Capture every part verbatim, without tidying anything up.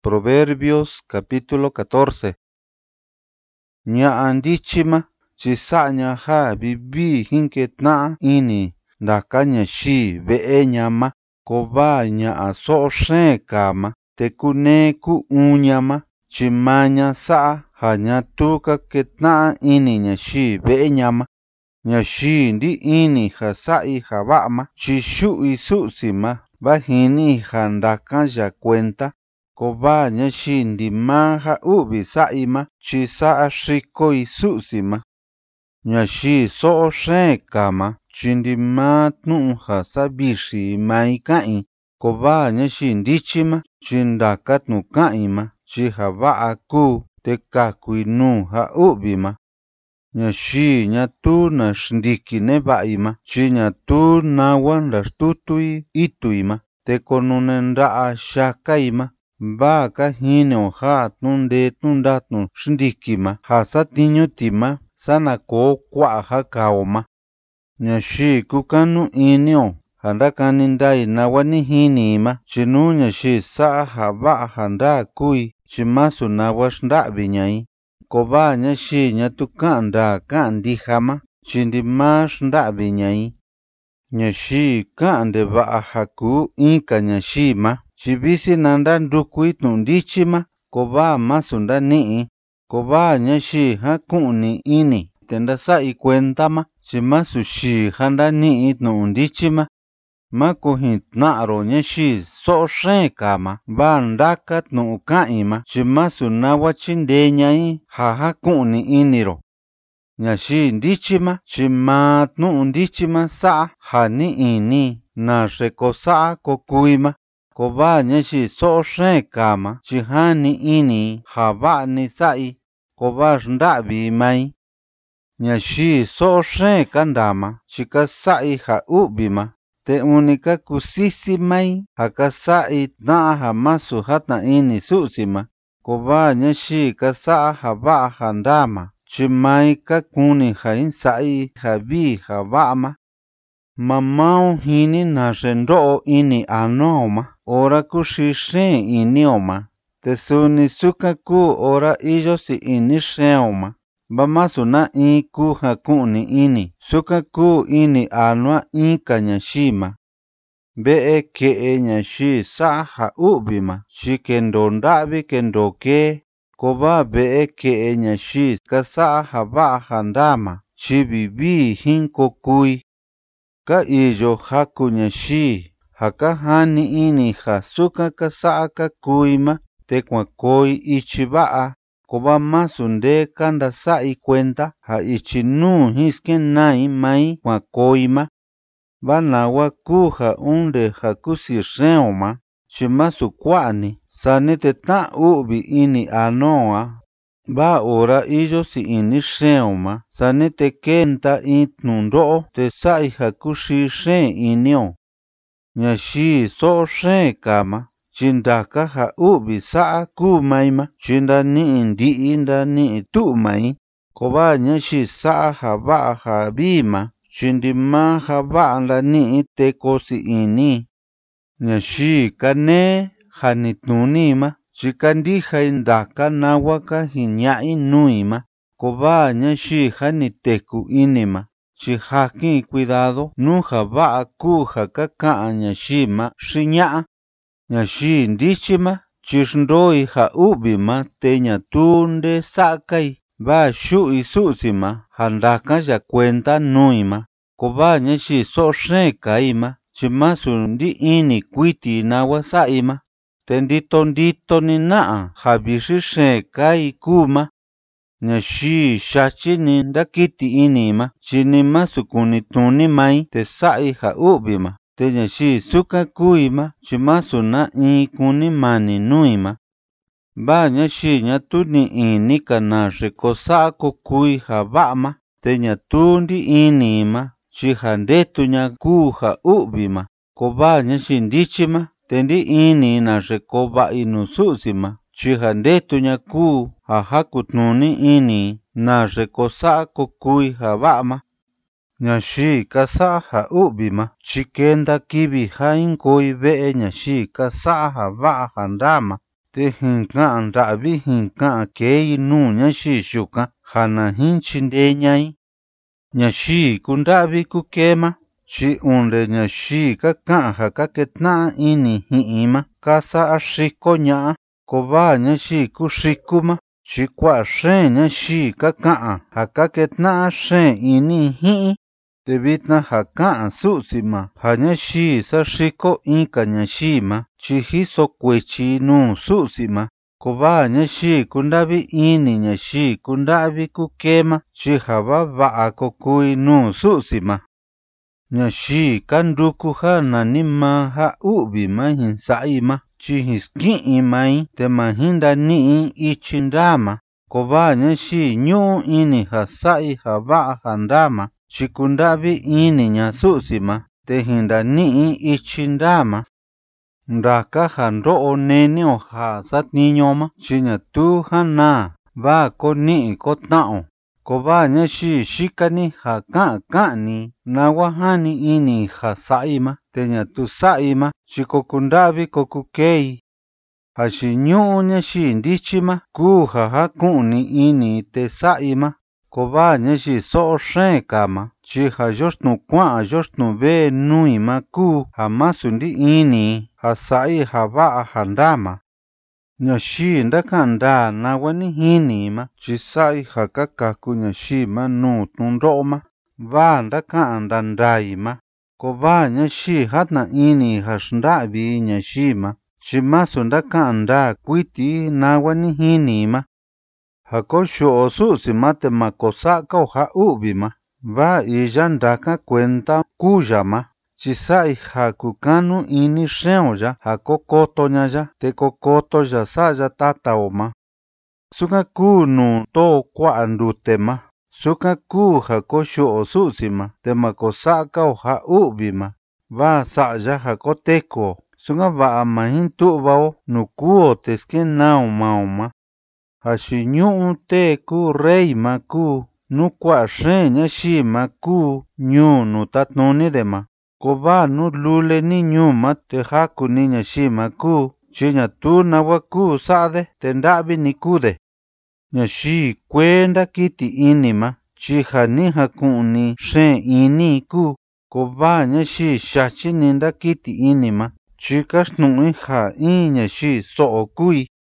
Proverbios capítulo catorce. Ña'a ndichima chisaña ha bibi hinketna ini ndaka ñaxi ve'e ñama koba ña'a so xeen kama te kune ku uñama chimaña sa'a ha ñatuka ketna ini ñaxi ve'e ñama ñaxi ndi ini ha sa'i ha va'ama chixu'i su'sima bajini ha ndaka ya cuenta koba ñaxi ndima ha u'vi sa'ima chi sa'a xikoi su'sima ñaxi so'o xeen kama chi ndima tnu'u ha sabixi mai ka'i koba ñaxi ndichima chi ndaka tnu ka'ima chi ja va'a ku te kakui nu ha u'vima ñaxi ñatu na xndiki neva'ima chi ñatu nawa ndaxtutui ituima te konune nda'a xakaima ba kajinio ja tnunde tnundatnu xndikima ja satiñu tima sana ko kua'a ja kaoma ñaxi kukanu inio ja ndakani ndai nawa ni jinima chi nu ñaxi sa'a ja va'a ja nda kui chi masu nawa xnda'vi ñai koba ñaxi ñatu ka'an nda ka'an ndijama chi ndima xnda'vi ñai ñaxi ka'an ndeva'a ja ku inka ñaxima chi visi na ndandukui tnu'u ndichima koba masu ndani'i koba ñaxi ja ku'ni ini te ndasa'i kuentama chi masu xi ja ndani'i tnu'u ndichima ma kujitna'aro ñaxi so'o xeen kama ba ndaka tnu'u ka'ima chi masu nawa chindeñai ja ja ku'ni iniro ñaxi ndichima chi maa tnu'u ndichima sa'a ja ni'ini naxe ko sa'a ko kuima koba ñaxi so'o xeen kama chi jani ini ja va'ani sa'i koba xnda'vi mai ñaxi so'o xeen kandama chi kasa'i ja u'vima te uni ka kusisi mai ja kasa'i tna'a ja masu jatna ini su'sima koba ñaxi kasa'a ja va'a ja ndama chi mai ka kuni ja insa'i ja vi ja va'ama mamau jini naxe ndo'o ini anuauma ora kuxi xeen inioma te suni suka ku ora iyo si ini xeoma ba masu na in ku ja ku'ni ini suka ku ini anua inka ñaxima ve'e ke'e ñaxi sa'a ja u'vima chi kendo nda'vi kendo ke koba ve'e ke'e ñaxi kasa'a ja va'a ja ndama chi vivi jinkokui ka iyo jaku ñaxi ja ka jani ini ja suka kasa'a ka kuima te kuankoi ichi va'a koba masu nde kandasa'i kuenta ja ichi nu jiskenai mai kuankoima ba nawa ku ja unde ja kusi xeoma chi masu kua'ani sani te tna u'vi ini anoa ba ora iyo si ini xeoma sani te kenta in tnundo'o te sa'i ja kuxi xeen inio ñaxi so'o xeen kama chi ndaka ja u'vi sa'a ku maima chi ndani'i ndi'i ndani'i tu'mai koba ñaxi sa'a ja va'a ja vima chi ndima ja va'a ndani'i te kosi ini ñaxi kane ja nitnunima chi kandijai ndaka nawa ka jiña'i nuima koba ñaxi ja niteku inima chi jakin cuidado nu ja va'a ku ja ka ka'an ñaxima xi ña'a ñaxi ndichima chi xndoi ja u'vima te ñatu nde sa'akai ba xu'i su'sima ja ndaka ya cuenta nuima koba ñaxi so'o xeen kaima chi masu ndi ini kuiti nawa sa'ima te ndito ndito ni na'a ja vixi xeen kai kuma ñaxi xachini ndakiti inima chi ni masu kuni tuni mai te sa'i ja u'vima te ñaxi suka kuima chi masu na in kuni mani nuima ba ñaxi ñatu ni ini ka naxe ko sa'a ko kui ja va'ama te ñatu ndi inima chi ja ndetuña ku ja u'vima koba ñaxi ndichima te ndi ini naxe ko va'i nu su'sima chi ja ndetuña ku ja jakutnuni ini naxe ko sa'a ko kui ja va'ama ñaxi kasa'a ja u'vima chi kenda kivi ja inkoi ve'e ñaxi kasa'a ja va'a ja ndama te hinka'an nda'vi hinka'an keeyi nuu ñayii yukan jana hinchindee ñai. Ñayii kunda'vi kukema chi onde ñayii ka ka'an ja ka ketna'a ini ji'ima ka sa'a xiko ña'a kovaa ñayii kuxikuma chi kua'a xeen ñayii ka ka'an ja ka ketna'a xeen ini ji'i. Te vitna ja ka'an Su'si ma ja ñayii saxiko inka ñayii ma chi jiso kuechi nuu Su'si ma kovaa ñayii kunda'vi ini ñayii kunda'vi kukema chi ja vava'a kokui nuu Su'si ma. Ñayii ka nduku ja nani ma ja u'vi ma jinsa'i ma chi jiski'i mai te ma jindani'i ichi ndaa ma kovaa ñayii ñu'u ini ja sa'i ja va'a ja ndaa ma chi kunda'vi ini ña Su'si ma te jindani'i ichi ndaa ma. Ndaka ja ndo'o nenio ja satniño ma chi ñatuu janaa vaa koni'i kotna'o kovaa ñayii xikani ja ka'an ka'ni nawa jani ini ja sa'i ma te ñatu sa'i ma chi kokunda'vi kokukei. Ja xiñu'u ñayii ndichi ma kuu ja jaku'ni ini te sa'i ma kovaa ñayii so'o xeen ka ma chi ja yoxtnu kua'an yoxtnu vee nui ma kuu ja masu ndi ini ja sa'i ja va'a ja ndaa ma. Ñayii ndaka'an ndaa nawa ni jini ma chi sa'i ja ka kaku ñayii ma nuu tnundo'o ma vaa ndaka'an ndandai ma kovaa ñayii jatna ini ja xnda'vi ñayii ma chi masu ndaka'an ndaa kuiti nawa ni jini ma. Ja koxo'o Su'si ma te ma kosa'akao ja u'vi ma vaa iya ndaka kuenta kuya ma chi sa'i ja kukanu ini xe'o ya ja kokotoña ya te kokoto ya sa'ya tatao ma. Sukan kuu nuu too kua'a ndute ma sukan kuu ja koxo'o Su'si ma te ma kosa'akao ja u'vi ma vaa sa'ya ja kotekuo sukan va'a ma jintu'vao nuu kuo te skenao mao ma. Ja xiñu'u tee kuu rey ma kuu nu kua'a xeen ñayii ma kuu ñuu nuu tatnuni ma kovaa nu lule ni ñuu ma te jakuni ñayii ma kuu chi ñatuu nawa kuu sa'ade te nda'vi ni kuude. Ñayii kuee ndakiti ini ma chi ja ni jaku'ni xeen ini kuu kovaa ñayii xachini ndakiti ini ma chi kaxtnu'i ja in ñayii so'o kui.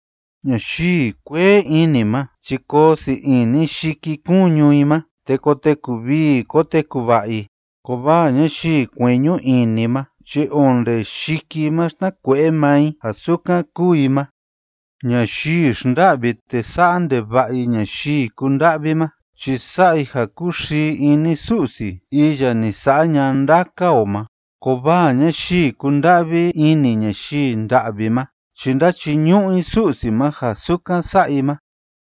Ñayii kuee ini ma chi kosi ini xiki kuñui ma te koteku vii koteku va'i kovaa ñayii kueñu ini ma chi onde xiki ma xnakue'e mai ja sukan kui ma. Ñayii xnda'vi te sa'a ndeva'i ñayii kunda'vi ma chi sa'i ja kuxii ini Su'si iya ni sa'a ña ndakao ma kovaa ñayii kunda'vi ini ñayii nda'vi ma chi ndachiñu'i Su'si ma ja sukan sa'i ma.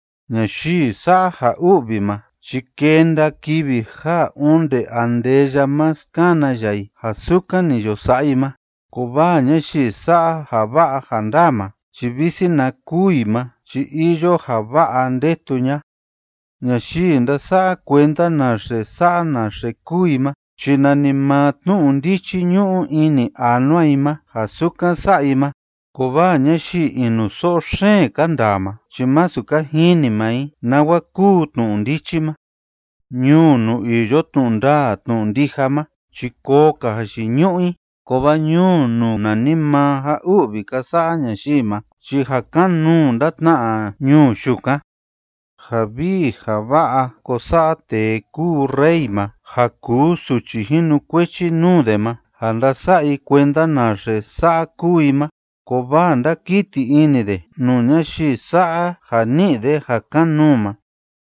Ñayii sa'a ja u'vi ma chi kenda kivi ja onde andeya ma skana yai ja sukan ni yo sa'i ma kovaa ñayii sa'a ja va'a ja ndaa ma chi visi na kui ma chi iyo ja va'a ndetuña. Ñayii ndasa'a kuenda naxe sa'a naxe kui ma chi nani maa tnu'u ndichi ñu'u ini anuai ma ja sukan sa'i ma kovaa ñayii inu so'o xeen ka ndaa ma chi masu ka jini mai nawa kuu tnu'u ndichi ma. Ñuu nuu iyo tnu'u ndaa tnu'u ndija ma chi kooka ja xiñu'i kovaa ñuu nuu nani maa ja u'vi ka sa'a ñayii ma chi ja kanuu ndatna'a ñuu yukan. Ja vii ja va'a kosa'a tee kuu rey ma ja kuu suchi jinukuechi nuude ma ja ndasa'i kuenda naxe sa'a kui ma kovaa ndakiti inide nuu ñayii sa'a ja ni'ide ja kanuu ma.